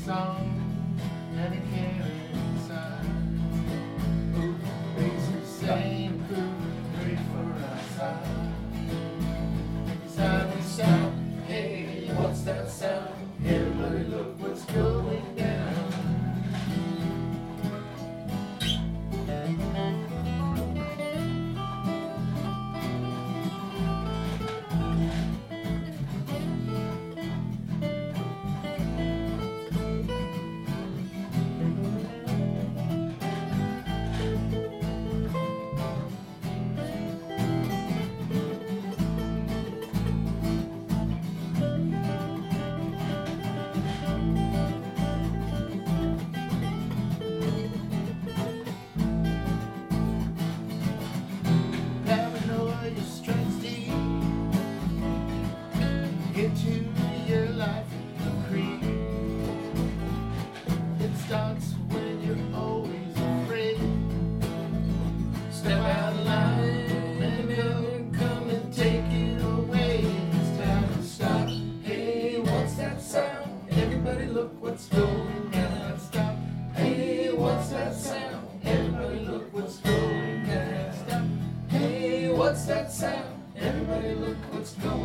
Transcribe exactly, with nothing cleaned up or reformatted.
song and a carry inside. Who makes the same food ready for outside? Inside we shout, hey, what's that sound? Everybody look what's going down. Paranoia strikes deep into your life and creep. It starts when you're always afraid. Step out of line and it'll come and take it away. It's time to stop. Hey, what's that sound? Everybody look what's going down. Stop. Hey, what's that sound? Everybody look what's going down. Stop. Hey, what's that sound? Everybody look what's going on.